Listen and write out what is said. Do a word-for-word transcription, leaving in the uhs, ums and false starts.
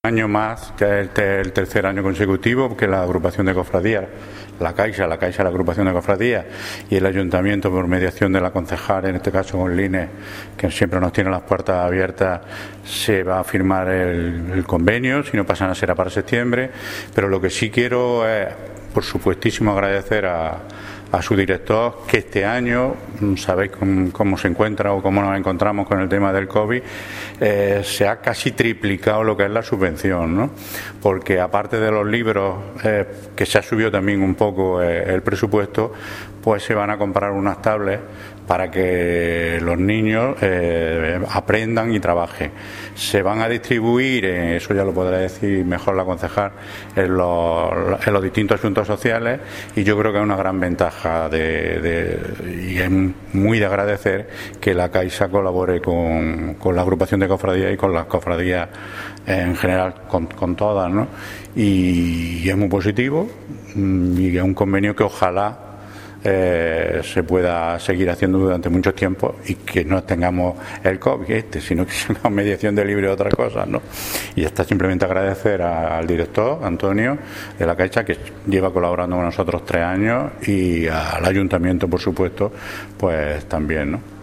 año más, ya es el tercer año consecutivo que la agrupación de cofradías, la Caixa, la Caixa, la agrupación de cofradías y el ayuntamiento, por mediación de la concejal, en este caso con Line, que siempre nos tiene las puertas abiertas, se va a firmar el, el convenio, si no pasa nada será para septiembre, pero lo que sí quiero es, por supuestísimo, agradecer a a su director, que este año, sabéis cómo, cómo se encuentra o cómo nos encontramos con el tema del COVID, eh, se ha casi triplicado lo que es la subvención, ¿no? Porque aparte de los libros, eh, que se ha subido también un poco eh, el presupuesto, pues se van a comprar unas tablets para que los niños eh, aprendan y trabajen. Se van a distribuir, eh, eso ya lo podrá decir mejor la concejal, en los, en los distintos asuntos sociales, y yo creo que es una gran ventaja de, de, y es muy de agradecer que la Caixa colabore con, con la agrupación de cofradías y con las cofradías en general, con, con todas, ¿no? Y, y es muy positivo, y es un convenio que ojalá Eh, se pueda seguir haciendo durante mucho tiempo y que no tengamos el COVID este, sino que sea una mediación de libre de otras cosas, ¿no? Y está simplemente agradecer a, al director Antonio de la Caixa, que lleva colaborando con nosotros tres años, y al ayuntamiento, por supuesto, pues también, ¿no?